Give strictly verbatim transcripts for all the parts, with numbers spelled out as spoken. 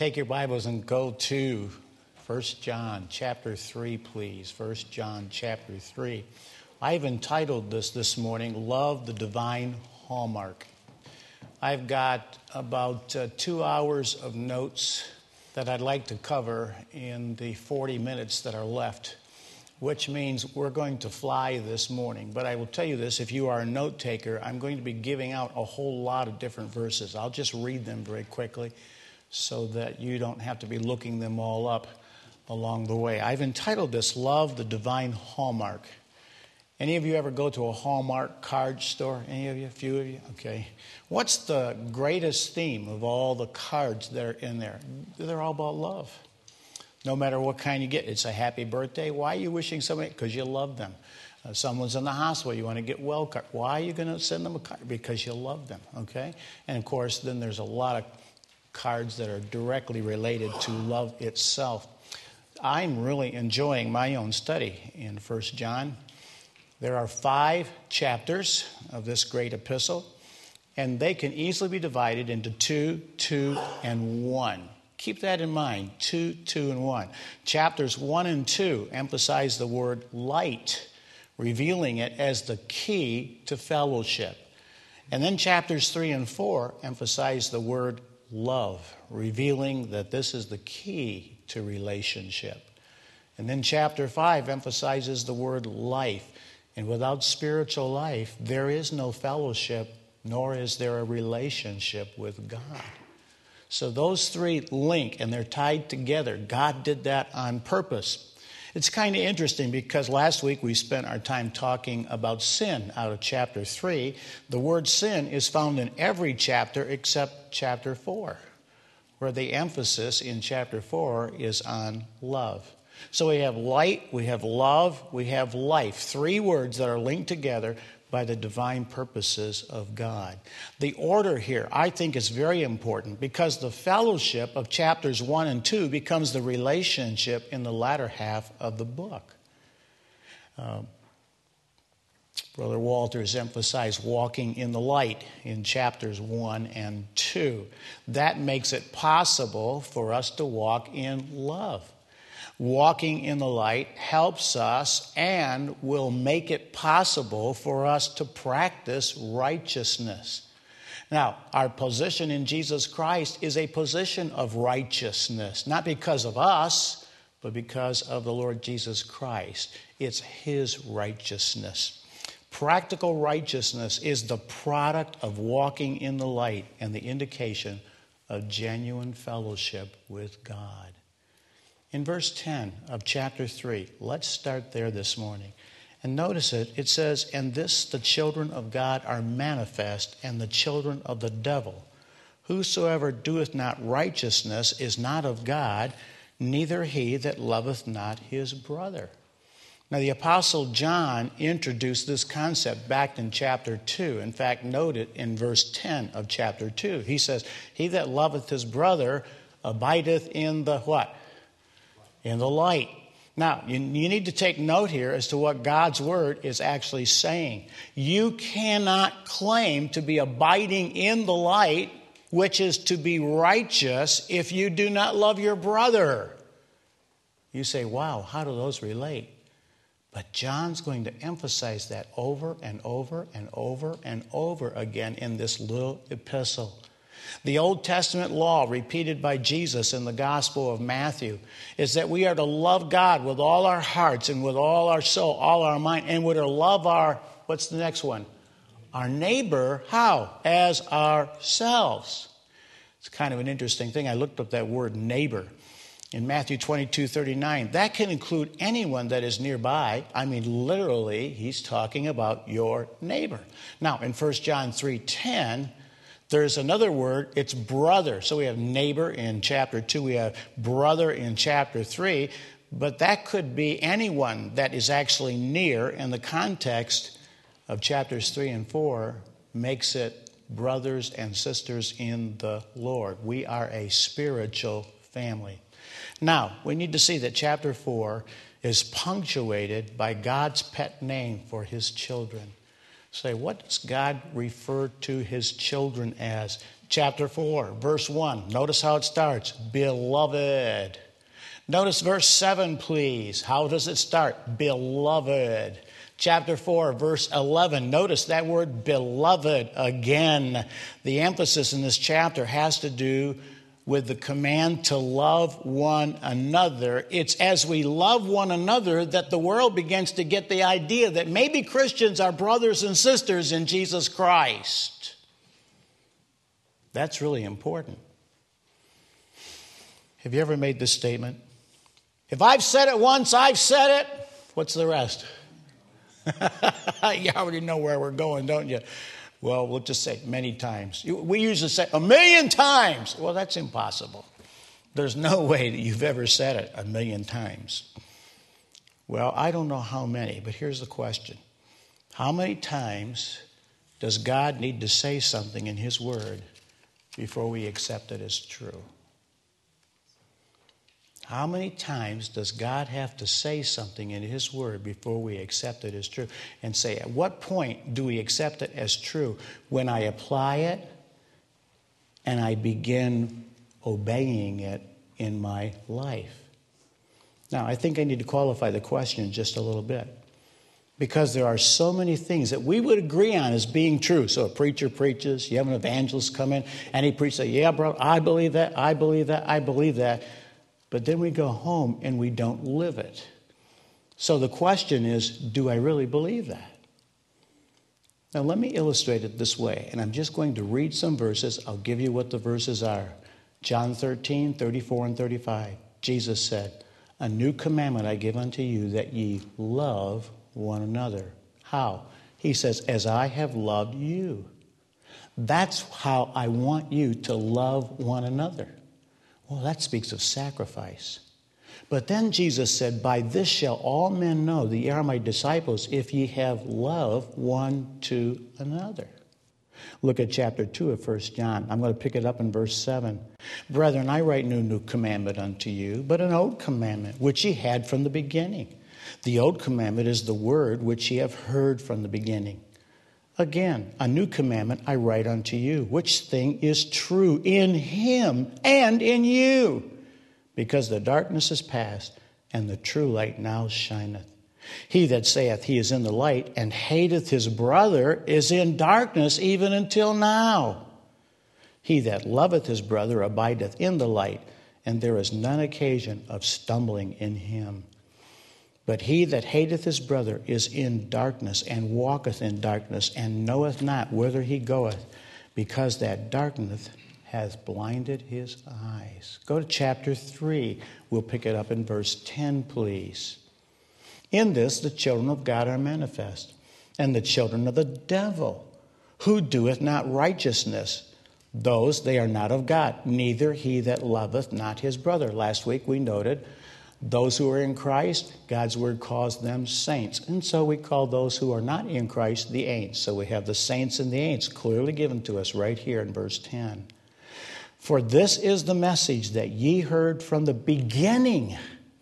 Take your Bibles and go to First John chapter three, please. First John chapter three. I've entitled this this morning, Love the Divine Hallmark. I've got about uh, two hours of notes that I'd like to cover in the forty minutes that are left, which means we're going to fly this morning. But I will tell you this, if you are a note taker, I'm going to be giving out a whole lot of different verses. I'll just read them very quickly so that you don't have to be looking them all up along the way. I've entitled this, Love the Divine Hallmark. Any of you ever go to a Hallmark card store? Any of you? A few of you? Okay. What's the greatest theme of all the cards that are in there? They're all about love. No matter what kind you get. It's a happy birthday. Why are you wishing somebody? Because you love them. Uh, someone's in the hospital. You want to get well card. Why are you going to send them a card? Because you love them. Okay? And of course, then there's a lot of cards that are directly related to love itself. I'm really enjoying my own study in First John. There are five chapters of this great epistle, and they can easily be divided into two, two, and one. Keep that in mind, two, two, and one. Chapters one and two emphasize the word light, revealing it as the key to fellowship. And then chapters three and four emphasize the word love, revealing that this is the key to relationship. And then chapter five emphasizes the word life. And without spiritual life, there is no fellowship, nor is there a relationship with God. So those three link, and they're tied together. God did that on purpose. It's kind of interesting because last week we spent our time talking about sin out of chapter three. The word sin is found in every chapter except chapter four, where the emphasis in chapter four is on love. So we have light, we have love, we have life. Three words that are linked together by the divine purposes of God. The order here, I think, is very important because the fellowship of chapters one and two becomes the relationship in the latter half of the book. Uh, Brother Walters emphasized walking in the light in chapters one and two. That makes it possible for us to walk in love. Walking in the light helps us and will make it possible for us to practice righteousness. Now, our position in Jesus Christ is a position of righteousness, not because of us, but because of the Lord Jesus Christ. It's His righteousness. Practical righteousness is the product of walking in the light and the indication of genuine fellowship with God. In verse ten of chapter three, let's start there this morning. And notice it, it says, "And this the children of God are manifest, and the children of the devil. Whosoever doeth not righteousness is not of God, neither he that loveth not his brother." Now the Apostle John introduced this concept back in chapter two. In fact, note it in verse ten of chapter two. He says, "He that loveth his brother abideth in the" what? In the light. Now, you, you need to take note here as to what God's word is actually saying. You cannot claim to be abiding in the light, which is to be righteous, if you do not love your brother. You say, wow, how do those relate? But John's going to emphasize that over and over and over and over again in this little epistle. The Old Testament law, repeated by Jesus in the Gospel of Matthew, is that we are to love God with all our hearts and with all our soul, all our mind, and we're to love our, what's the next one? Our neighbor, how? As ourselves. It's kind of an interesting thing. I looked up that word neighbor in Matthew twenty-two thirty-nine. That can include anyone that is nearby. I mean, literally, he's talking about your neighbor. Now, in First John three ten, there's another word, it's brother. So we have neighbor in chapter two, we have brother in chapter three, but that could be anyone that is actually near, and the context of chapters three and four makes it brothers and sisters in the Lord. We are a spiritual family. Now, we need to see that chapter four is punctuated by God's pet name for His children. Say, what does God refer to His children as? chapter four, verse one. Notice how it starts. Beloved. Notice verse seven, please. How does it start? Beloved. Chapter four, verse eleven. Notice that word beloved again. The emphasis in this chapter has to do with the command to love one another. It's as we love one another that the world begins to get the idea that maybe Christians are brothers and sisters in Jesus Christ. That's really important. Have you ever made this statement? If I've said it once, I've said it. What's the rest? You already know where we're going, don't you? Well, we'll just say many times. We usually say a million times. Well, that's impossible. There's no way that you've ever said it a million times. Well, I don't know how many, but here's the question. How many times does God need to say something in His Word before we accept it as true? How many times does God have to say something in His Word before we accept it as true? And say, at what point do we accept it as true? When I apply it and I begin obeying it in my life. Now, I think I need to qualify the question just a little bit. Because there are so many things that we would agree on as being true. So a preacher preaches, you have an evangelist come in, and he preaches, yeah, bro, I believe that, I believe that, I believe that. But then we go home and we don't live it. So the question is, do I really believe that? Now let me illustrate it this way. And I'm just going to read some verses. I'll give you what the verses are. John thirteen, thirty-four and thirty-five. Jesus said, a new commandment I give unto you, that ye love one another. How? He says, as I have loved you. That's how I want you to love one another. Well, that speaks of sacrifice. But then Jesus said, by this shall all men know that ye are my disciples, if ye have love one to another. Look at chapter two of First John. I'm going to pick it up in verse seven. Brethren, I write no new commandment unto you, but an old commandment, which ye had from the beginning. The old commandment is the word which ye have heard from the beginning. Again, a new commandment I write unto you, which thing is true in him and in you, because the darkness is past, and the true light now shineth. He that saith he is in the light, and hateth his brother, is in darkness even until now. He that loveth his brother abideth in the light, and there is none occasion of stumbling in him. But he that hateth his brother is in darkness, and walketh in darkness, and knoweth not whither he goeth, because that darkness hath blinded his eyes. Go to chapter three. We'll pick it up in verse ten, please. In this the children of God are manifest, and the children of the devil, who doeth not righteousness. Those they are not of God, neither he that loveth not his brother. Last week we noted, those who are in Christ, God's word calls them saints. And so we call those who are not in Christ the ain'ts. So we have the saints and the ain'ts clearly given to us right here in verse ten. For this is the message that ye heard from the beginning,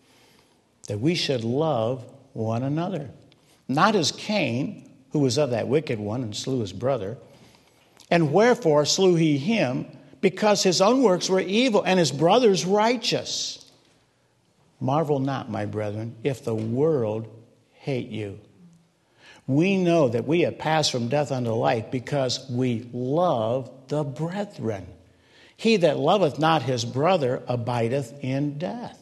that we should love one another. Not as Cain, who was of that wicked one and slew his brother. And wherefore slew he him? Because his own works were evil and his brother's righteous. Marvel not, my brethren, if the world hate you. We know that we have passed from death unto life because we love the brethren. He that loveth not his brother abideth in death.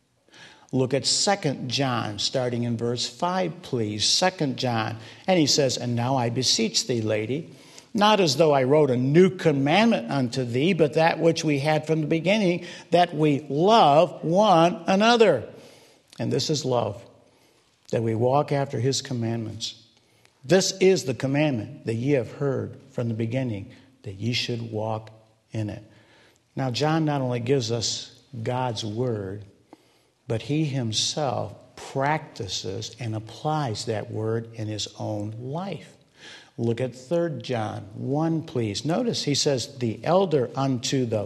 Look at Second John, starting in verse five, please. Second John. And he says, and now I beseech thee, lady, not as though I wrote a new commandment unto thee, but that which we had from the beginning, that we love one another. And this is love, that we walk after his commandments. This is the commandment that ye have heard from the beginning, that ye should walk in it. Now, John not only gives us God's word, but he himself practices and applies that word in his own life. Look at Third John one, please. Notice he says, the elder unto the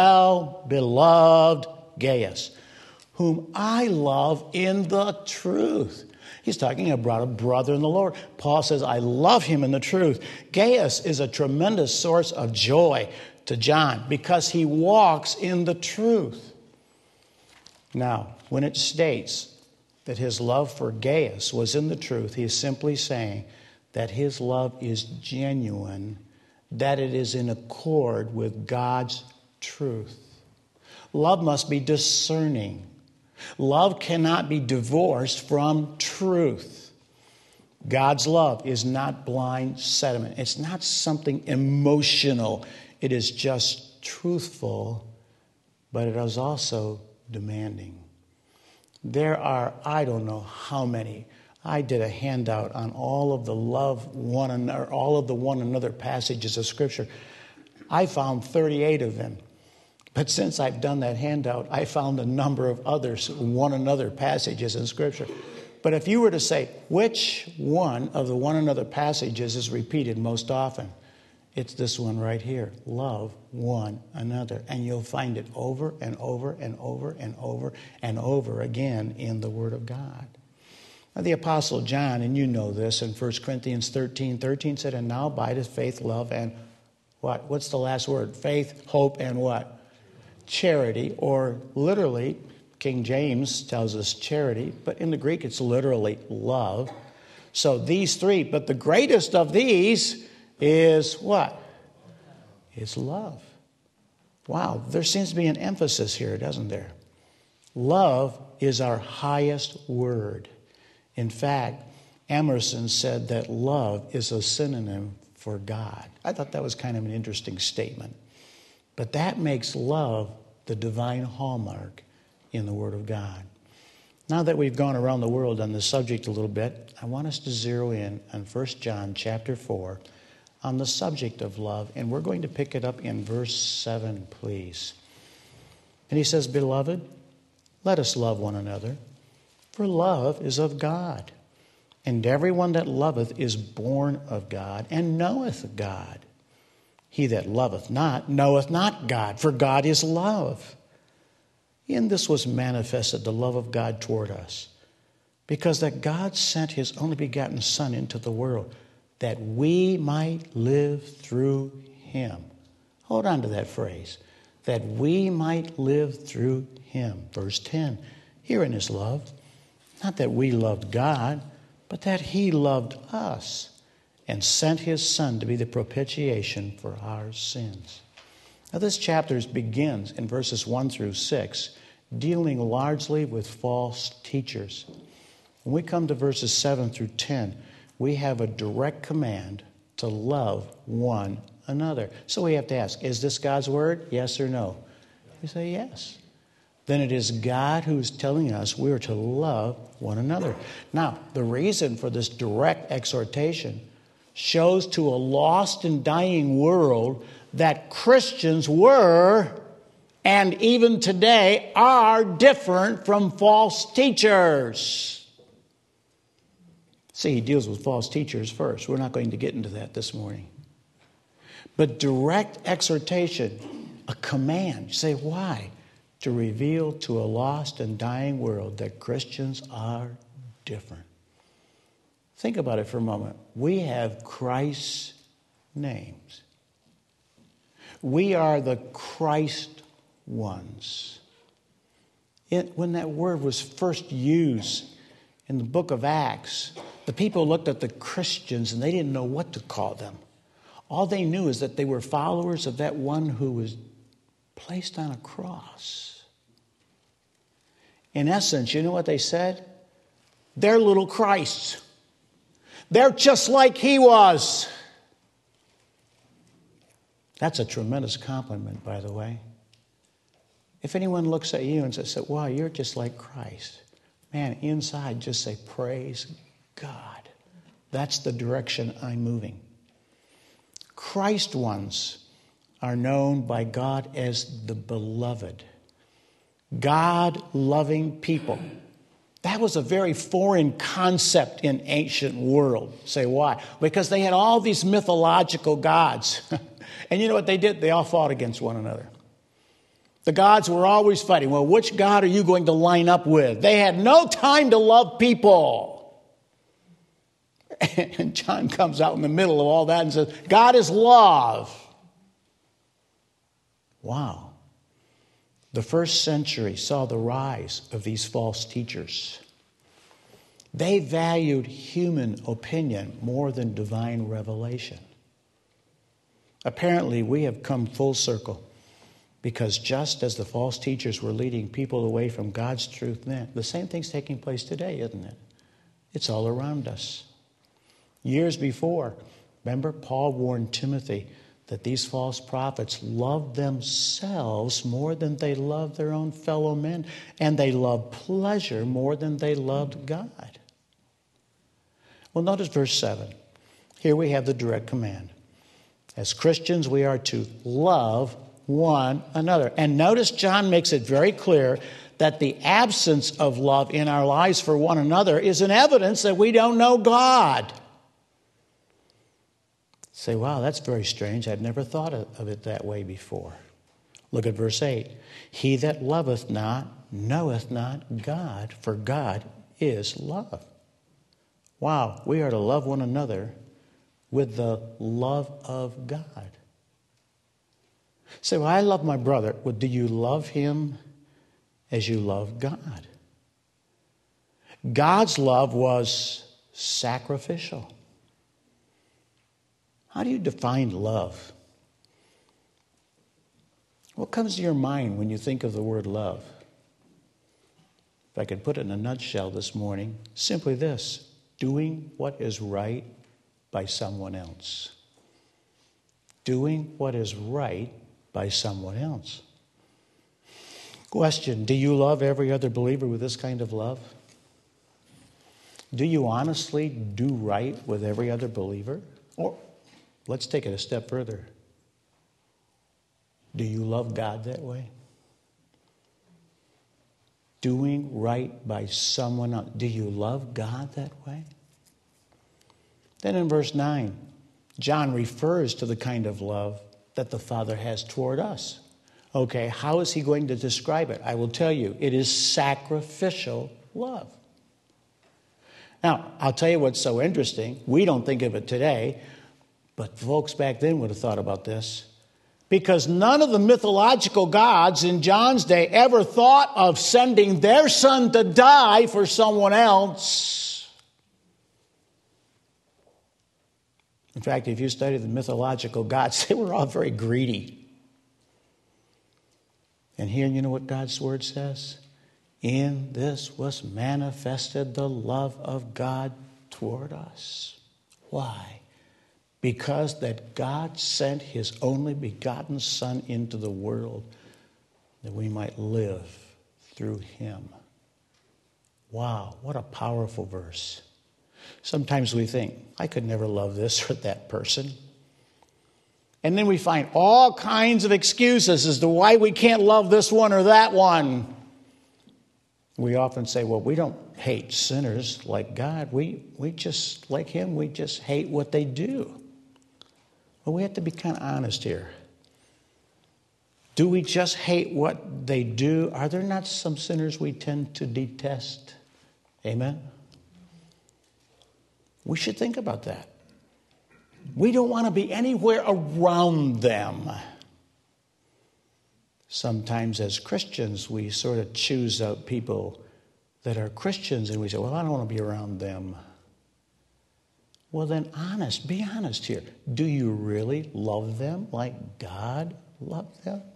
well-beloved Gaius, whom I love in the truth. He's talking about a brother in the Lord. Paul says, I love him in the truth. Gaius is a tremendous source of joy to John, because he walks in the truth. Now, when it states that his love for Gaius was in the truth, he is simply saying that his love is genuine, that it is in accord with God's truth. Love must be discerning. Love cannot be divorced from truth. God's love is not blind sentiment. It's not something emotional. It is just truthful, but it is also demanding. There are, I don't know how many. I did a handout on all of the love one another, all of the one another passages of Scripture. I found thirty-eight of them. But since I've done that handout, I found a number of others, one another passages in Scripture. But if you were to say, which one of the one another passages is repeated most often? It's this one right here. Love one another. And you'll find it over and over and over and over and over again in the Word of God. Now, the Apostle John, and you know this, in First Corinthians thirteen thirteen said, and now abideth faith, love, and what? What's the last word? Faith, hope, and what? Charity, or literally, King James tells us charity, but in the Greek it's literally love. So these three, but the greatest of these is what? It's love. Wow, there seems to be an emphasis here, doesn't there? Love is our highest word. In fact, Emerson said that love is a synonym for God. I thought that was kind of an interesting statement. But that makes love the divine hallmark in the Word of God. Now that we've gone around the world on this subject a little bit, I want us to zero in on First John chapter four on the subject of love. And we're going to pick it up in verse seven, please. And he says, Beloved, let us love one another, for love is of God. And everyone that loveth is born of God and knoweth God. He that loveth not knoweth not God, for God is love. In this was manifested the love of God toward us, because that God sent his only begotten Son into the world, that we might live through him. Hold on to that phrase, that we might live through him. Verse ten, herein is love, not that we loved God, but that he loved us, and sent his Son to be the propitiation for our sins. Now this chapter begins in verses one through six, dealing largely with false teachers. When we come to verses seven through ten, we have a direct command to love one another. So we have to ask, is this God's word? Yes or no? We say yes. Then it is God who's telling us we are to love one another. Now, the reason for this direct exhortation shows to a lost and dying world that Christians were, and even today are, different from false teachers. See, he deals with false teachers first. We're not going to get into that this morning. But direct exhortation, a command. You say, why? To reveal to a lost and dying world that Christians are different. Think about it for a moment. We have Christ's names. We are the Christ ones. It, when that word was first used in the book of Acts, the people looked at the Christians and they didn't know what to call them. All they knew is that they were followers of that one who was placed on a cross. In essence, you know what they said? They're little Christs. They're just like he was. That's a tremendous compliment, by the way. If anyone looks at you and says, wow, you're just like Christ. Man, inside just say, praise God. That's the direction I'm moving. Christ ones are known by God as the beloved. God-loving people. That was a very foreign concept in ancient world. Say why? Because they had all these mythological gods. And you know what they did? They all fought against one another. The gods were always fighting. Well, which God are you going to line up with? They had no time to love people. And John comes out in the middle of all that and says, God is love. Wow. The first century saw the rise of these false teachers. They valued human opinion more than divine revelation. Apparently, we have come full circle, because just as the false teachers were leading people away from God's truth then, the same thing's taking place today, isn't it? It's all around us. Years before, remember, Paul warned Timothy that these false prophets loved themselves more than they loved their own fellow men, and they loved pleasure more than they loved God. Well, notice verse seven. Here we have the direct command. As Christians, we are to love one another. And notice John makes it very clear that the absence of love in our lives for one another is an evidence that we don't know God. Say, wow, that's very strange. I've never thought of it that way before. Look at verse eight. He that loveth not knoweth not God, for God is love. Wow, we are to love one another with the love of God. Say, well, I love my brother. Well, do you love him as you love God? God's love was sacrificial. How do you define love? What comes to your mind when you think of the word love? If I could put it in a nutshell this morning, simply this: doing what is right by someone else. Doing what is right by someone else. Question: do you love every other believer with this kind of love? Do you honestly do right with every other believer? Or let's take it a step further. Do you love God that way? Doing right by someone else. Do you love God that way? Then in verse nine, John refers to the kind of love that the Father has toward us. Okay, how is he going to describe it? I will tell you, it is sacrificial love. Now, I'll tell you what's so interesting. We don't think of it today, but folks back then would have thought about this. Because none of the mythological gods in John's day ever thought of sending their son to die for someone else. In fact, if you study the mythological gods, they were all very greedy. And here, you know what God's word says? In this was manifested the love of God toward us. Why? Because that God sent his only begotten Son into the world that we might live through him. Wow, what a powerful verse. Sometimes we think, I could never love this or that person. And then we find all kinds of excuses as to why we can't love this one or that one. We often say, well, we don't hate sinners like God. We, we just, like him, we just hate what they do. Well, we have to be kind of honest here. Do we just hate what they do? Are there not some sinners we tend to detest? Amen? We should think about that. We don't want to be anywhere around them. Sometimes as Christians, we sort of choose out people that are Christians and we say, well, I don't want to be around them. Well, then honest, be honest here. Do you really love them like God loved them?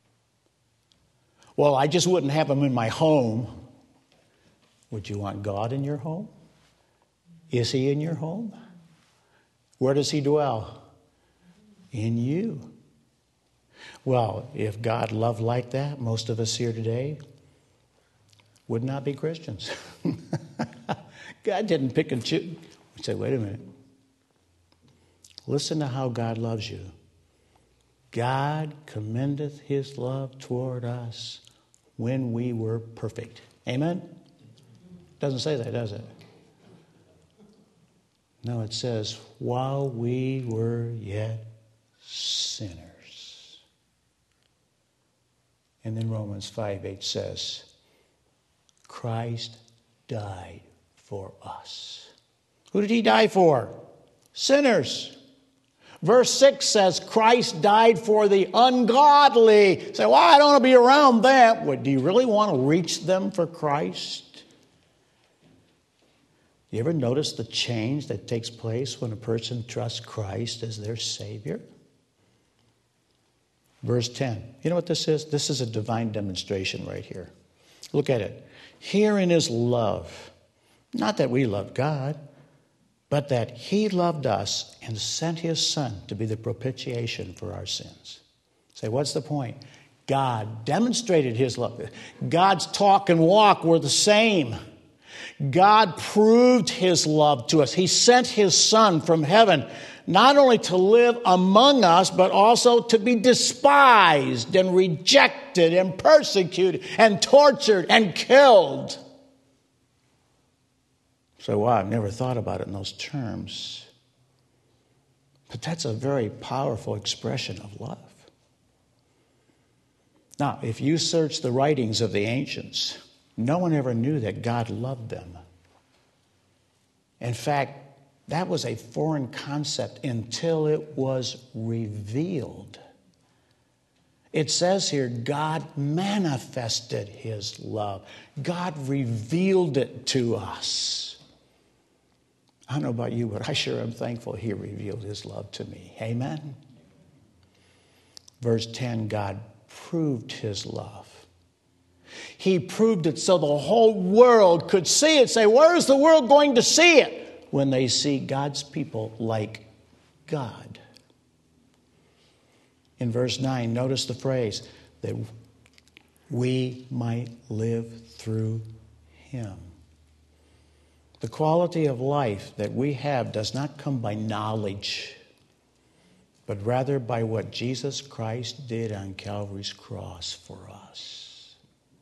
Well, I just wouldn't have them in my home. Would you want God in your home? Is he in your home? Where does he dwell? In you. Well, if God loved like that, most of us here today would not be Christians. God didn't pick and choose. We say, wait a minute. Listen to how God loves you. God commendeth his love toward us when we were perfect. Amen? Doesn't say that, does it? No, it says, while we were yet sinners. And then Romans five eight says, Christ died for us. Who did he die for? Sinners. Verse six says Christ died for the ungodly. Say, well, I don't want to be around them. Well, do you really want to reach them for Christ? You ever notice the change that takes place when a person trusts Christ as their Savior? Verse ten. You know what this is? This is a divine demonstration right here. Look at it. Herein is love. Not that we love God, but that He loved us and sent His Son to be the propitiation for our sins. Say, what's the point? God demonstrated His love. God's talk and walk were the same. God proved His love to us. He sent His Son from heaven, not only to live among us, but also to be despised and rejected and persecuted and tortured and killed. So, wow, I've never thought about it in those terms. But that's a very powerful expression of love. Now, if you search the writings of the ancients, no one ever knew that God loved them. In fact, that was a foreign concept until it was revealed. It says here, God manifested His love. God revealed it to us. I don't know about you, but I sure am thankful He revealed His love to me. Amen? Verse ten, God proved His love. He proved it so the whole world could see it. Say, where is the world going to see it? When they see God's people like God. In verse nine, notice the phrase, that we might live through Him. The quality of life that we have does not come by knowledge, but rather by what Jesus Christ did on Calvary's cross for us.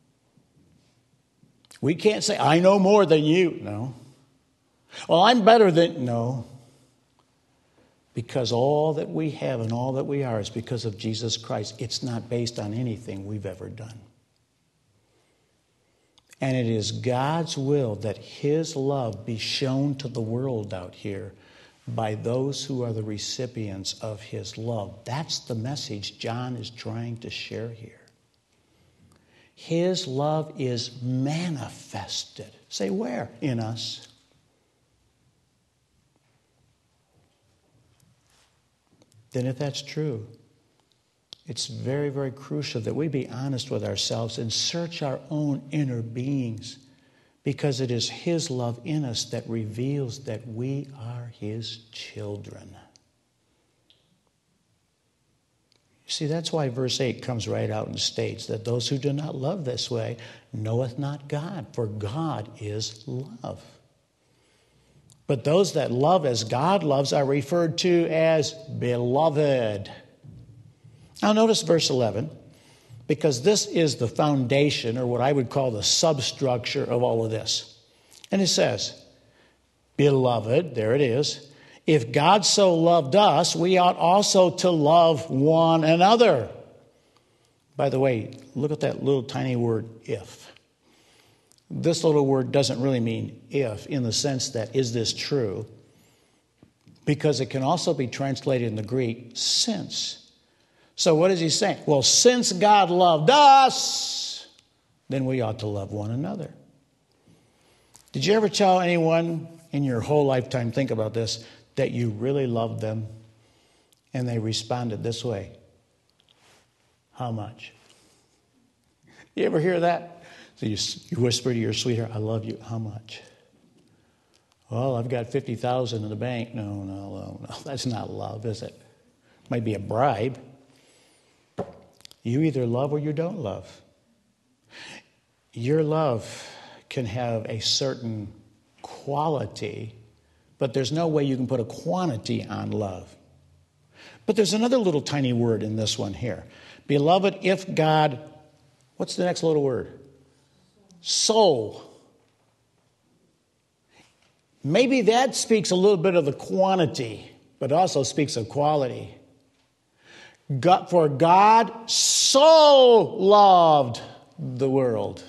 We can't say, I know more than you. No. Well, I'm better than... No. Because all that we have and all that we are is because of Jesus Christ. It's not based on anything we've ever done. And it is God's will that His love be shown to the world out here by those who are the recipients of His love. That's the message John is trying to share here. His love is manifested. Say, where? In us. Then if that's true, it's very, very crucial that we be honest with ourselves and search our own inner beings, because it is His love in us that reveals that we are His children. You see, that's why verse eight comes right out and states that those who do not love this way knoweth not God, for God is love. But those that love as God loves are referred to as beloved. Now notice verse eleven, because this is the foundation, or what I would call the substructure of all of this. And it says, beloved, there it is, if God so loved us, we ought also to love one another. By the way, look at that little tiny word, if. This little word doesn't really mean if in the sense that, is this true? Because it can also be translated in the Greek, since. So what is he saying? Well, since God loved us, then we ought to love one another. Did you ever tell anyone in your whole lifetime, think about this, that you really loved them and they responded this way? How much? You ever hear that? So you, you whisper to your sweetheart, I love you. How much? Well, I've got fifty thousand dollars in the bank. No, no, no, no. That's not love, is it? Might be a bribe. You either love or you don't love. Your love can have a certain quality, but there's no way you can put a quantity on love. But there's another little tiny word in this one here. Beloved, if God, what's the next little word? So. Maybe that speaks a little bit of the quantity, but also speaks of quality. God, for God so loved the world.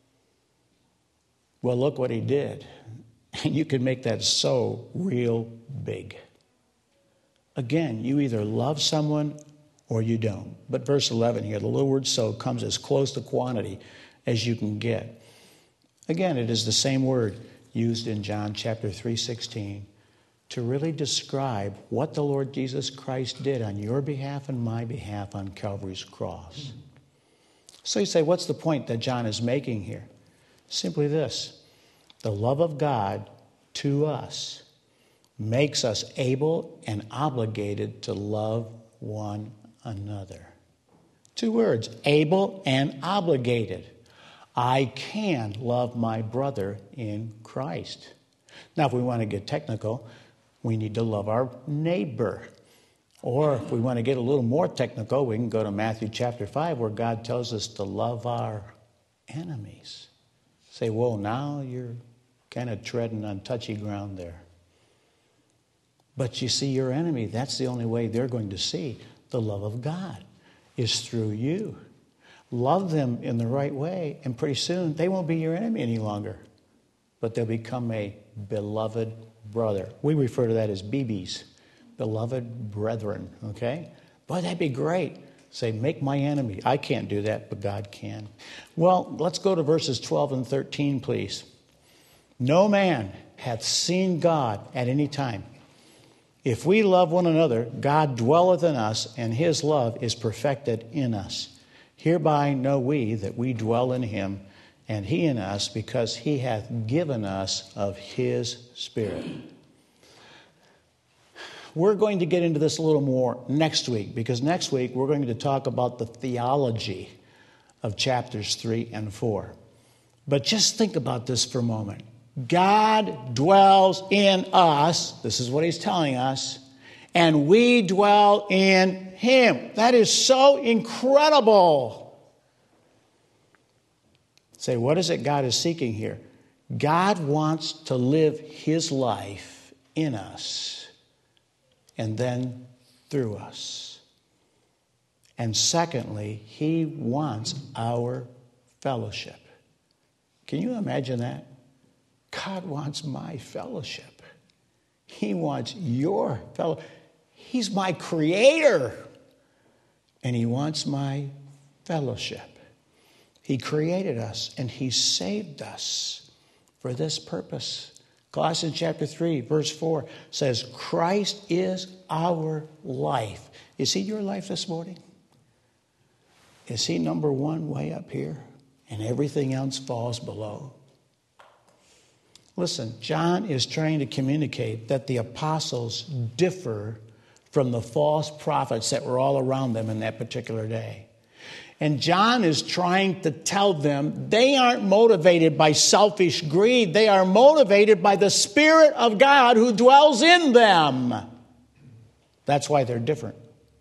Well, look what He did. And you can make that so real big. Again, you either love someone or you don't. But verse eleven here, the little word so comes as close to quantity as you can get. Again, it is the same word used in John chapter three sixteen to really describe what the Lord Jesus Christ did on your behalf and my behalf on Calvary's cross. So you say, what's the point that John is making here? Simply this: the love of God to us makes us able and obligated to love one another. Two words, able and obligated. I can love my brother in Christ. Now, if we want to get technical, we need to love our neighbor. Or if we want to get a little more technical, we can go to Matthew chapter five, where God tells us to love our enemies. Say, whoa, now you're kind of treading on touchy ground there. But you see, your enemy, that's the only way they're going to see the love of God, is through you. Love them in the right way, and pretty soon they won't be your enemy any longer, but they'll become a beloved brother. We refer to that as B Bs, beloved brethren, okay? Boy, that'd be great. Say, make my enemy. I can't do that, but God can. Well, let's go to verses twelve and thirteen, please. No man hath seen God at any time. If we love one another, God dwelleth in us, and his love is perfected in us. Hereby know we that we dwell in him, and he in us, because he hath given us of his Spirit. We're going to get into this a little more next week, because next week we're going to talk about the theology of chapters three and four. But just think about this for a moment. God dwells in us, this is what he's telling us, and we dwell in him. That is so incredible. Say, what is it God is seeking here? God wants to live his life in us and then through us. And secondly, he wants our fellowship. Can you imagine that? God wants my fellowship. He wants your fellowship. He's my creator. And he wants my fellowship. He created us and he saved us for this purpose. Colossians chapter three, verse four says, Christ is our life. Is he your life this morning? Is he number one way up here and everything else falls below? Listen, John is trying to communicate that the apostles differ from the false prophets that were all around them in that particular day. And John is trying to tell them they aren't motivated by selfish greed. They are motivated by the Spirit of God who dwells in them. That's why they're different.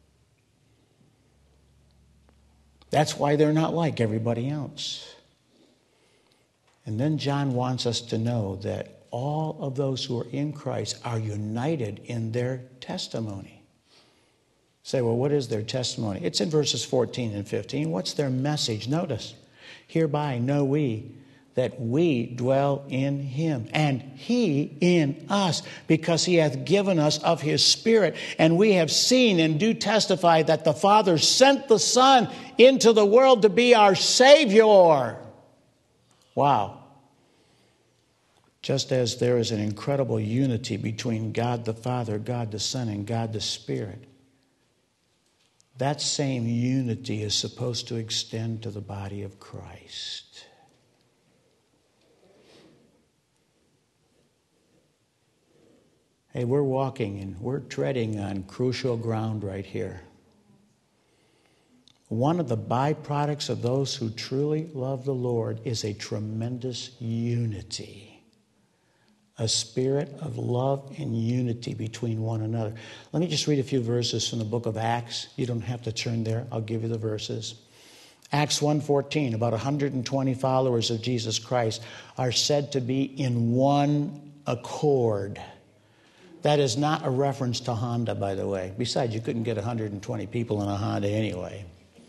That's why they're not like everybody else. And then John wants us to know that all of those who are in Christ are united in their testimony. Say, well, what is their testimony? It's in verses fourteen and fifteen. What's their message? Notice, hereby know we that we dwell in him, and he in us, because he hath given us of his Spirit. And we have seen and do testify that the Father sent the Son into the world to be our Savior. Wow. Just as there is an incredible unity between God the Father, God the Son, and God the Spirit, that same unity is supposed to extend to the body of Christ. Hey, we're walking and we're treading on crucial ground right here. One of the byproducts of those who truly love the Lord is a tremendous unity. A spirit of love and unity between one another. Let me just read a few verses from the book of Acts. You don't have to turn there. I'll give you the verses. Acts one fourteen, about one hundred twenty followers of Jesus Christ are said to be in one accord. That is not a reference to Honda, by the way. Besides, you couldn't get one hundred twenty people in a Honda anyway.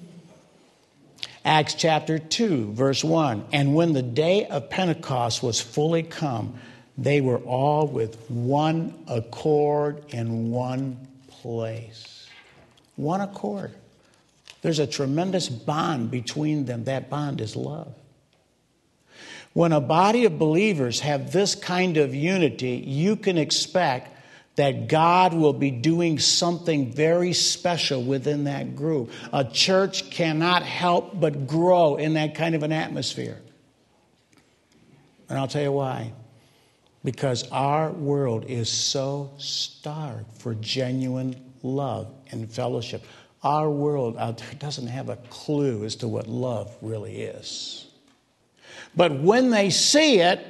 Acts chapter two, verse one. And when the day of Pentecost was fully come, they were all with one accord in one place. One accord. There's a tremendous bond between them. That bond is love. When a body of believers have this kind of unity, you can expect that God will be doing something very special within that group. A church cannot help but grow in that kind of an atmosphere. And I'll tell you why. Because our world is so starved for genuine love and fellowship. Our world out there doesn't have a clue as to what love really is. But when they see it,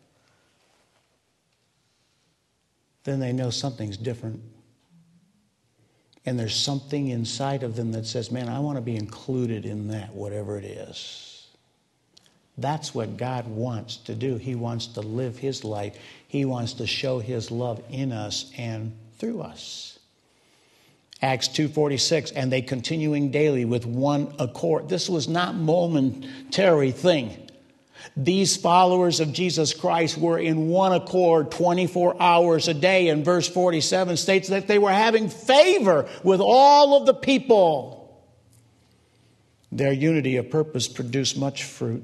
then they know something's different. And there's something inside of them that says, man, I want to be included in that, whatever it is. That's what God wants to do. He wants to live His life. He wants to show His love in us and through us. Acts two forty-six, and they continuing daily with one accord. This was not momentary thing. These followers of Jesus Christ were in one accord twenty-four hours a day. And verse forty-seven states that they were having favor with all of the people. Their unity of purpose produced much fruit.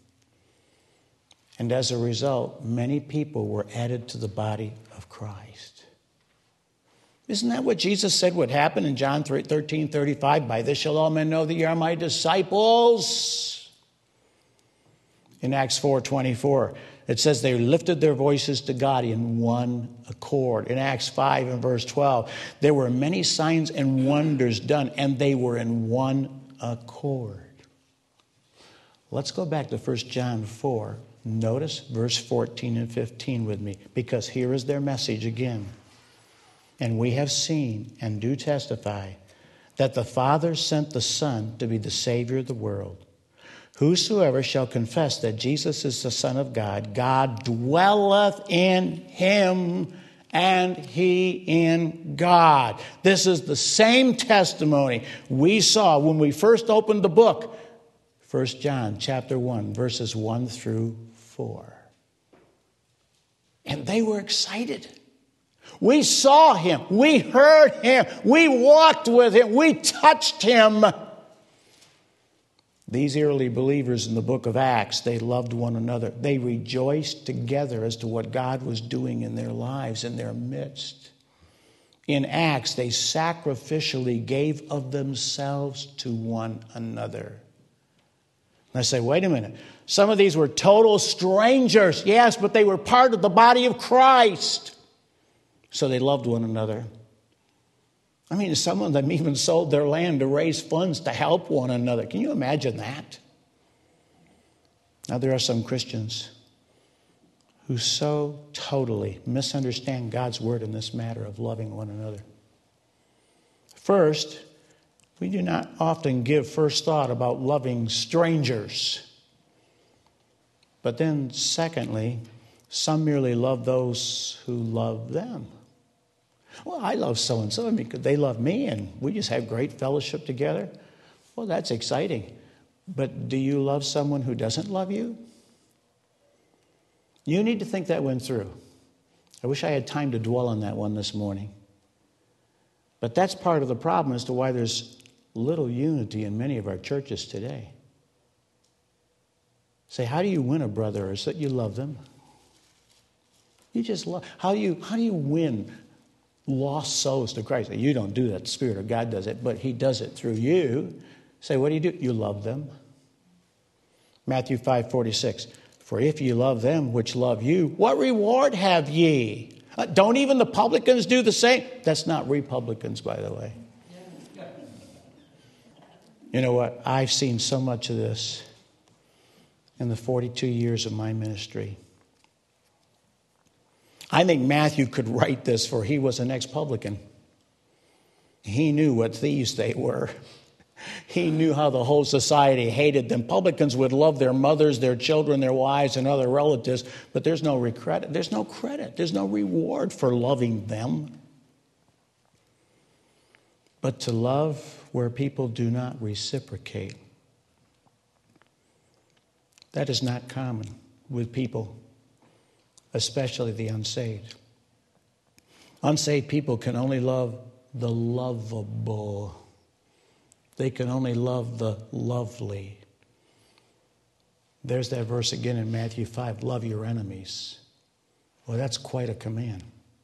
And as a result, many people were added to the body of Christ. Isn't that what Jesus said would happen in John thirteen thirty-five? By this shall all men know that you are my disciples. In Acts four twenty-four, it says they lifted their voices to God in one accord. In Acts five and verse twelve, there were many signs and wonders done, and they were in one accord. Let's go back to First John four. Notice verse fourteen and fifteen with me, because here is their message again. And we have seen and do testify that the Father sent the Son to be the Savior of the world. Whosoever shall confess that Jesus is the Son of God, God dwelleth in him, and he in God. This is the same testimony we saw when we first opened the book. First John chapter one, verses one through four. And they were excited. We saw him. We heard him. We walked with him. We touched him. These early believers in the book of Acts, they loved one another. They rejoiced together as to what God was doing in their lives, in their midst. In Acts, they sacrificially gave of themselves to one another. And I say, wait a minute. Some of these were total strangers. Yes, but they were part of the body of Christ. So they loved one another. I mean, some of them even sold their land to raise funds to help one another. Can you imagine that? Now, there are some Christians who so totally misunderstand God's word in this matter of loving one another. First, we do not often give first thought about loving strangers. But then, secondly, some merely love those who love them. Well, I love so-and-so because they love me and we just have great fellowship together. Well, that's exciting. But do you love someone who doesn't love you? You need to think that one through. I wish I had time to dwell on that one this morning. But that's part of the problem as to why there's little unity in many of our churches today. Say, how do you win a brother? Is that you love them? You just love. How do you, how do you win lost souls to Christ? You don't do that. The Spirit of God does it, but He does it through you. Say, what do you do? You love them. Matthew five forty-six. For if you love them which love you, what reward have ye? Uh, don't even the publicans do the same? That's not republicans, by the way. You know what? I've seen so much of this in the forty-two years of my ministry. I think Matthew could write this, for he was an ex-publican. He knew what thieves they were. He knew how the whole society hated them. Publicans would love their mothers, their children, their wives, and other relatives, but there's no credit. There's no credit. There's no reward for loving them. But to love where people do not reciprocate, that is not common with people, especially the unsaved. Unsaved people can only love the lovable. They can only love the lovely. There's that verse again in Matthew five, love your enemies. Well, that's quite a command.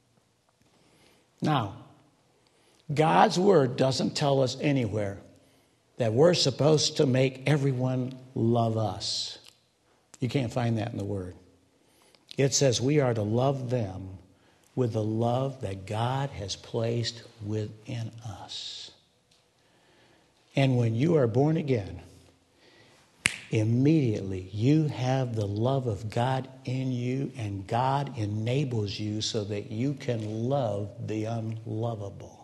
Now, God's word doesn't tell us anywhere that we're supposed to make everyone love us. You can't find that in the word. It says we are to love them with the love that God has placed within us. And when you are born again, immediately you have the love of God in you, and God enables you so that you can love the unlovable.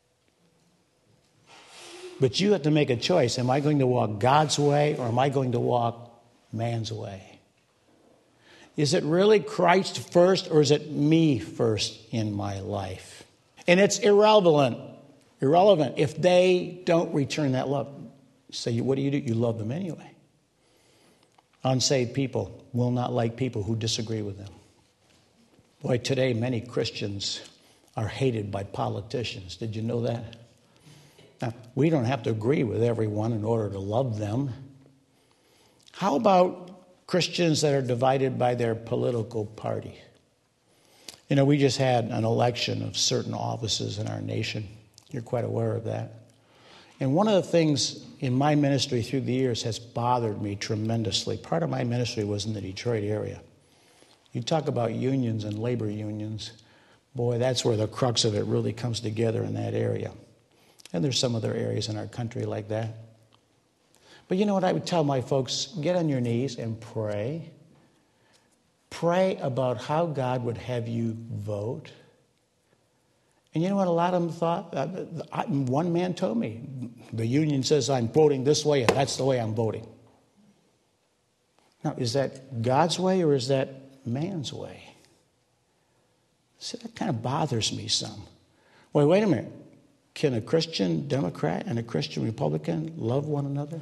But you have to make a choice. Am I going to walk God's way, or am I going to walk man's way? Is it really Christ first, or is it me first in my life? And it's irrelevant. Irrelevant if they don't return that love. So you, what do you do? You love them anyway. Unsaved people will not like people who disagree with them. Boy, today many Christians are hated by politicians. Did you know that? Now, we don't have to agree with everyone in order to love them. How about Christians that are divided by their political party? You know, we just had an election of certain offices in our nation. You're quite aware of that. And one of the things in my ministry through the years has bothered me tremendously. Part of my ministry was in the Detroit area. You talk about unions and labor unions. Boy, that's where the crux of it really comes together in that area. And there's some other areas in our country like that. But you know what I would tell my folks? Get on your knees and pray. Pray about how God would have you vote. And you know what a lot of them thought? Uh, I, one man told me, the union says I'm voting this way, and that's the way I'm voting. Now, is that God's way or is that man's way? See, that kind of bothers me some. Wait, wait a minute. Can a Christian Democrat and a Christian Republican love one another?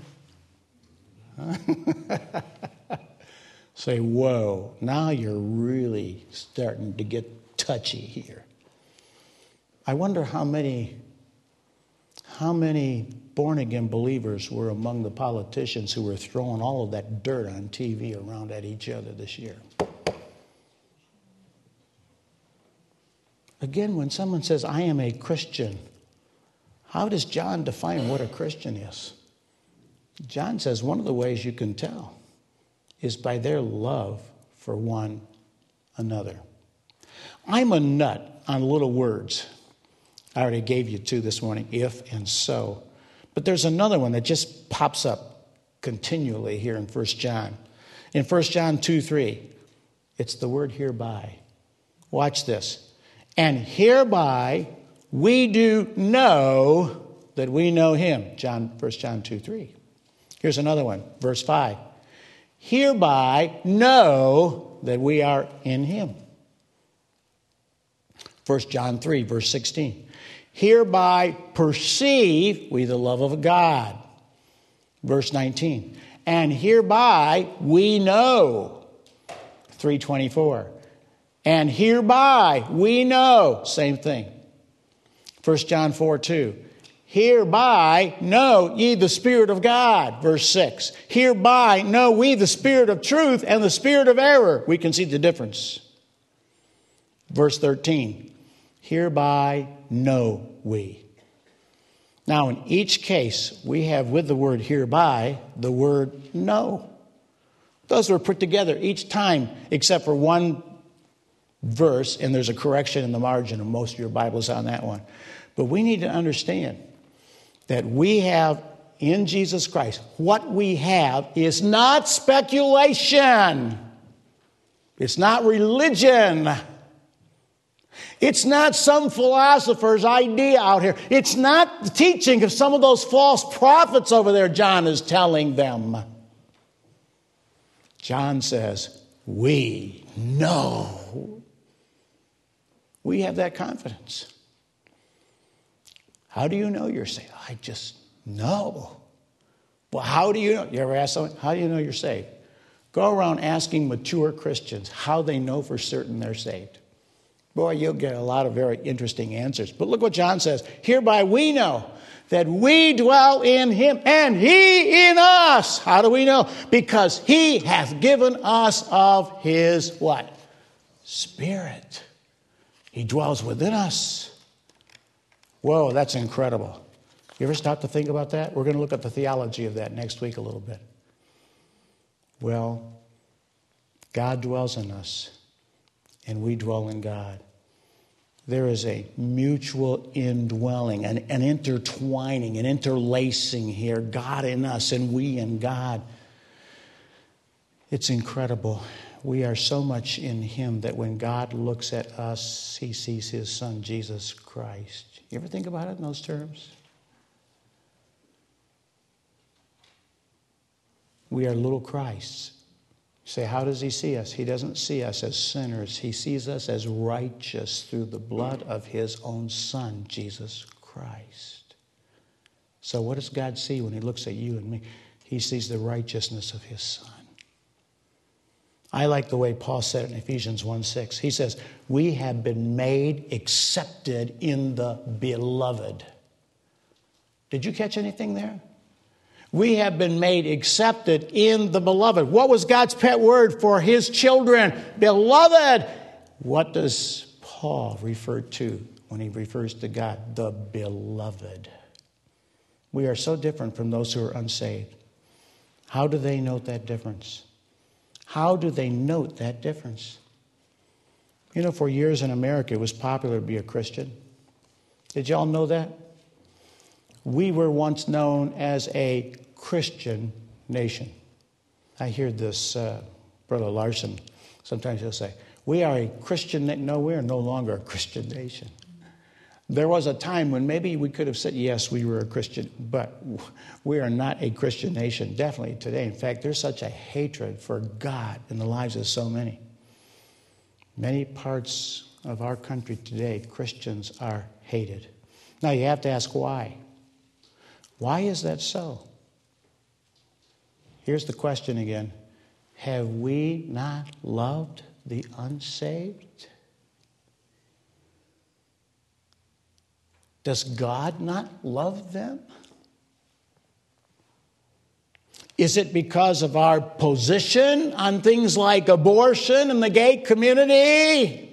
Huh? Say, whoa, now you're really starting to get touchy here. I wonder how many, how many born-again believers were among the politicians who were throwing all of that dirt on T V around at each other this year. Again, when someone says, I am a Christian, how does John define what a Christian is? John says one of the ways you can tell is by their love for one another. I'm a nut on little words. I already gave you two this morning, if and so. But there's another one that just pops up continually here in First John. In First John two three, it's the word hereby. Watch this. And hereby we do know that we know him. John, First John two three. Here's another one, verse five. Hereby know that we are in him. First John three, verse sixteen. Hereby perceive we the love of God. Verse nineteen. And hereby we know. three twenty-four. And hereby we know. Same thing. First John four two. Hereby know ye the Spirit of God. Verse six. Hereby know we the Spirit of truth and the Spirit of error. We can see the difference. Verse thirteen. Hereby know we. Now, in each case, we have with the word hereby the word know. Those were put together each time except for one verse, and there's a correction in the margin of most of your Bibles on that one. But we need to understand that we have in Jesus Christ, what we have is not speculation. It's not religion. It's not some philosopher's idea out here. It's not the teaching of some of those false prophets over there John is telling them. John says, we know. We have that confidence. How do you know you're saved? I just know. Well, how do you know? You ever ask someone, how do you know you're saved? Go around asking mature Christians how they know for certain they're saved. Boy, you'll get a lot of very interesting answers. But look what John says. Hereby we know that we dwell in him and he in us. How do we know? Because he hath given us of his what? Spirit. He dwells within us. Whoa, that's incredible. You ever stop to think about that? We're going to look at the theology of that next week a little bit. Well, God dwells in us, and we dwell in God. There is a mutual indwelling, an, an intertwining, an interlacing here. God in us and we in God. It's incredible. We are so much in him that when God looks at us, he sees his son, Jesus Christ. You ever think about it in those terms? We are little Christs. You say, how does he see us? He doesn't see us as sinners. He sees us as righteous through the blood of his own son, Jesus Christ. So what does God see when he looks at you and me? He sees the righteousness of his son. I like the way Paul said it in Ephesians one six. He says, we have been made accepted in the beloved. Did you catch anything there? We have been made accepted in the beloved. What was God's pet word for his children? Beloved. What does Paul refer to when he refers to God? The beloved. We are so different from those who are unsaved. How do they note that difference? How do they note that difference? You know, for years in America, it was popular to be a Christian. Did y'all know that? We were once known as a Christian nation. I hear this, uh, Brother Larson, sometimes he'll say, we are a Christian nation. No, we are no longer a Christian nation. There was a time when maybe we could have said, yes, we were a Christian, but we are not a Christian nation, definitely today. In fact, there's such a hatred for God in the lives of so many. Many parts of our country today, Christians are hated. Now, you have to ask why. Why is that so? Here's the question again. Have we not loved the unsaved? Does God not love them? Is it because of our position on things like abortion in the gay community?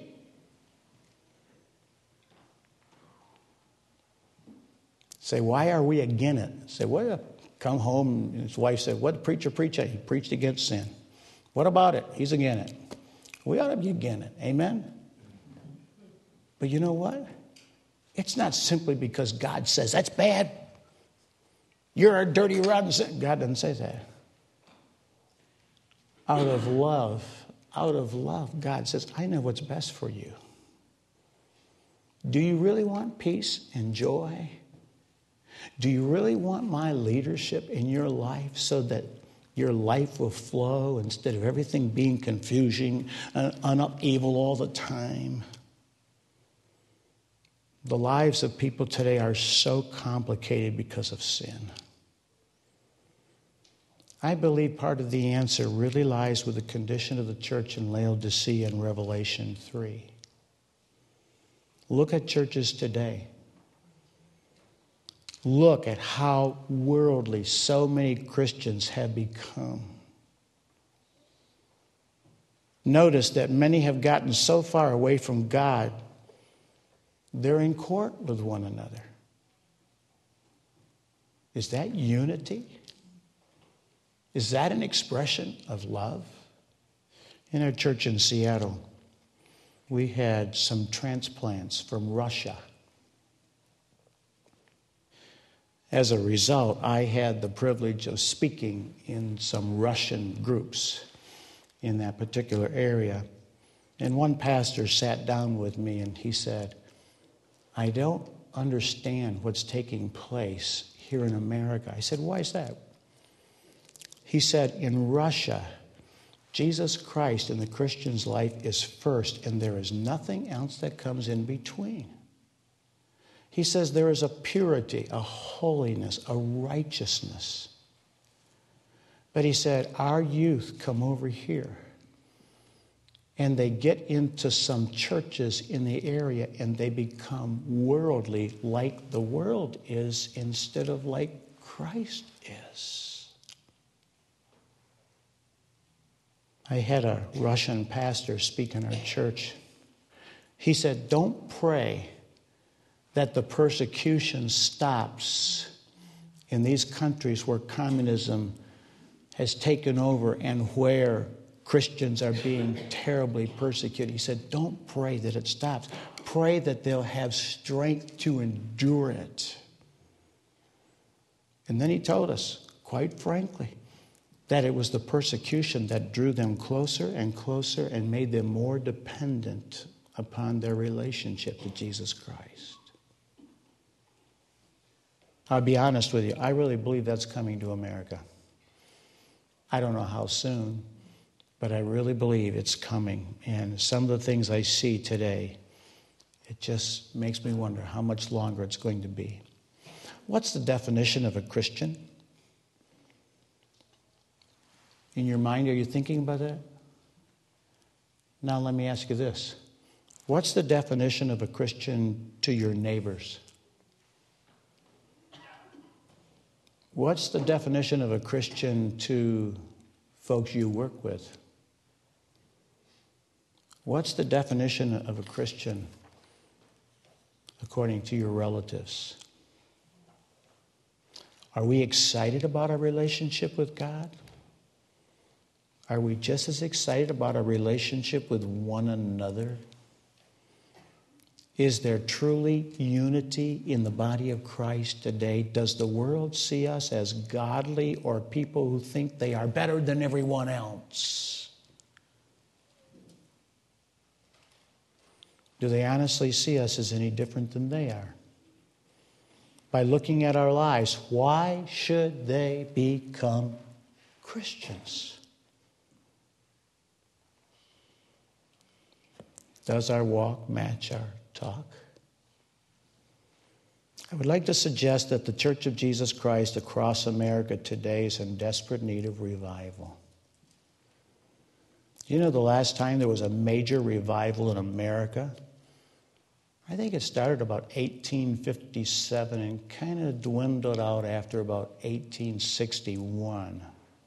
Say, why are we against it? Say, well, come home, and his wife said, what did the preacher preach? He preached against sin. What about it? He's against it. We ought to be against it. Amen? But you know what? It's not simply because God says, that's bad. You're a dirty, rotten sin. God doesn't say that. Out of love, out of love, God says, I know what's best for you. Do you really want peace and joy? Do you really want my leadership in your life so that your life will flow instead of everything being confusing and upheaval all the time? The lives of people today are so complicated because of sin. I believe part of the answer really lies with the condition of the church in Laodicea in Revelation three. Look at churches today. Look at how worldly so many Christians have become. Notice that many have gotten so far away from God, they're in court with one another. Is that unity? Is that an expression of love? In our church in Seattle, we had some transplants from Russia. As a result, I had the privilege of speaking in some Russian groups in that particular area. And one pastor sat down with me and he said, I don't understand what's taking place here in America. I said, why is that? He said, in Russia, Jesus Christ in the Christian's life is first, and there is nothing else that comes in between. He says there is a purity, a holiness, a righteousness. But he said, our youth come over here, and they get into some churches in the area and they become worldly like the world is instead of like Christ is. I had a Russian pastor speak in our church. He said, don't pray that the persecution stops in these countries where communism has taken over and where Christians are being terribly persecuted. He said, don't pray that it stops. Pray that they'll have strength to endure it. And then he told us, quite frankly, that it was the persecution that drew them closer and closer and made them more dependent upon their relationship to Jesus Christ. I'll be honest with you, I really believe that's coming to America. I don't know how soon, but I really believe it's coming. And some of the things I see today, it just makes me wonder how much longer it's going to be. What's the definition of a Christian? In your mind, are you thinking about that? Now let me ask you this. What's the definition of a Christian to your neighbors? What's the definition of a Christian to folks you work with? What's the definition of a Christian according to your relatives? Are we excited about our relationship with God? Are we just as excited about our relationship with one another? Is there truly unity in the body of Christ today? Does the world see us as godly or people who think they are better than everyone else? Do they honestly see us as any different than they are? By looking at our lives, why should they become Christians? Does our walk match our talk? I would like to suggest that the Church of Jesus Christ across America today is in desperate need of revival. You know, the last time there was a major revival in America, I think it started about eighteen fifty-seven and kind of dwindled out after about eighteen sixty-one.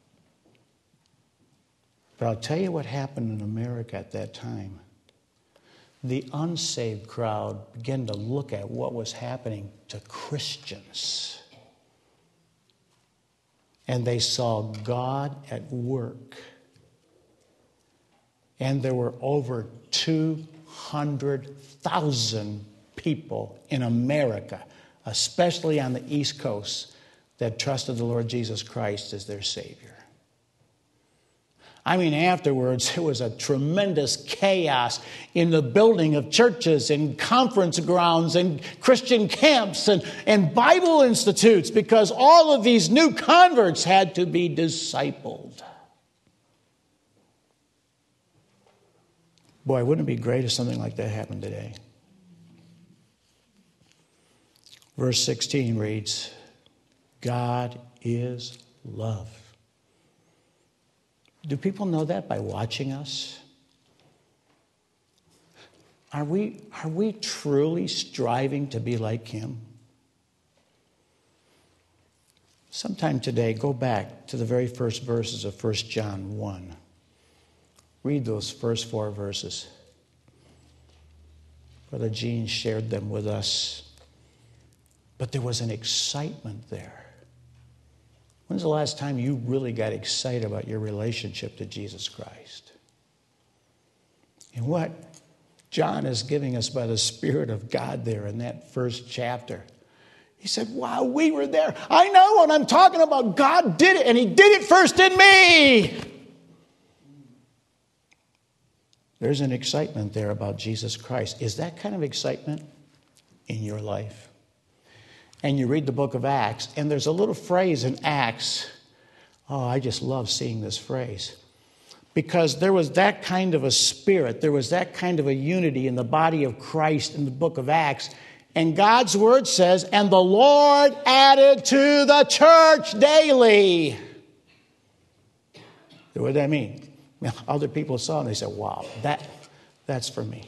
But I'll tell you what happened in America at that time. The unsaved crowd began to look at what was happening to Christians. And they saw God at work. And there were over two hundred thousand people in America, especially on the East Coast, that trusted the Lord Jesus Christ as their Savior. I mean, afterwards, there was a tremendous chaos in the building of churches and conference grounds and Christian camps and, and Bible institutes because all of these new converts had to be discipled. Boy, wouldn't it be great if something like that happened today? Verse sixteen reads, God is love. Do people know that by watching us? Are we, are we truly striving to be like Him? Sometime today, go back to the very first verses of First John one. Read those first four verses. Brother Gene shared them with us. But there was an excitement there. When's the last time you really got excited about your relationship to Jesus Christ? And what John is giving us by the Spirit of God there in that first chapter. He said, wow, we were there. I know what I'm talking about. God did it, and He did it first in me. There's an excitement there about Jesus Christ. Is that kind of excitement in your life? And you read the book of Acts, and there's a little phrase in Acts. Oh, I just love seeing this phrase. Because there was that kind of a spirit, there was that kind of a unity in the body of Christ in the book of Acts. And God's word says, and the Lord added to the church daily. What does that mean? Other people saw it and they said, wow, that, that's for me.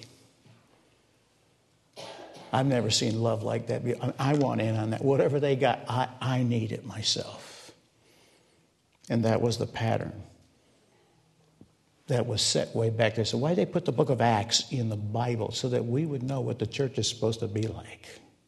I've never seen love like that. I want in on that. Whatever they got, I, I need it myself. And that was the pattern that was set way back there. So why did they put the book of Acts in the Bible? So that we would know what the church is supposed to be like.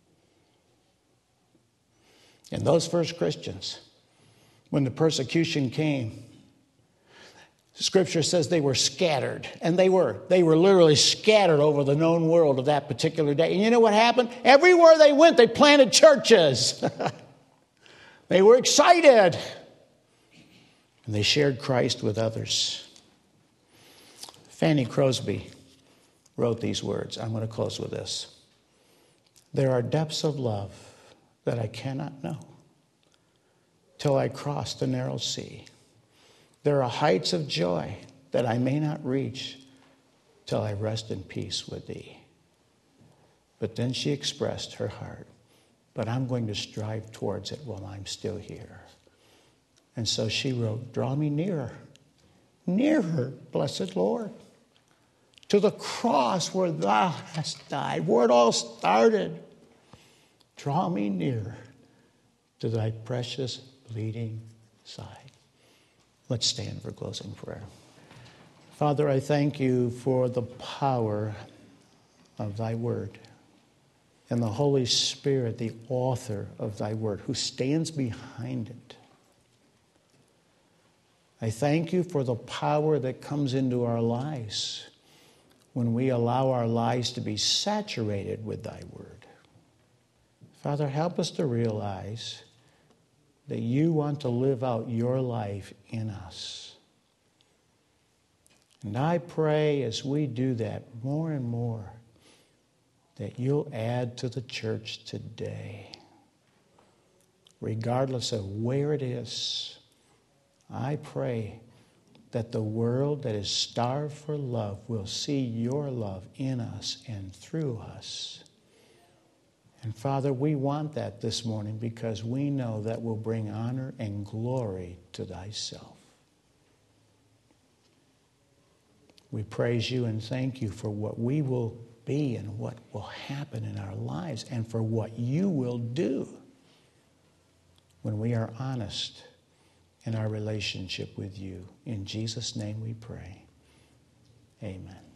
And those first Christians, when the persecution came, Scripture says they were scattered. And they were. They were literally scattered over the known world of that particular day. And you know what happened? Everywhere they went, they planted churches. They were excited. And they shared Christ with others. Fanny Crosby wrote these words. I'm going to close with this. There are depths of love that I cannot know till I cross the narrow sea. There are heights of joy that I may not reach till I rest in peace with thee. But then she expressed her heart, but I'm going to strive towards it while I'm still here. And so she wrote, draw me nearer, nearer, blessed Lord, to the cross where thou hast died, where it all started. Draw me nearer to thy precious bleeding side. Let's stand for closing prayer. Father, I thank you for the power of thy word and the Holy Spirit, the author of thy word, who stands behind it. I thank you for the power that comes into our lives when we allow our lives to be saturated with thy word. Father, help us to realize that you want to live out your life in us. And I pray as we do that more and more, that you'll add to the church today. Regardless of where it is, I pray that the world that is starved for love will see your love in us and through us. And Father, we want that this morning because we know that will bring honor and glory to thyself. We praise you and thank you for what we will be and what will happen in our lives and for what you will do when we are honest in our relationship with you. In Jesus' name we pray. Amen.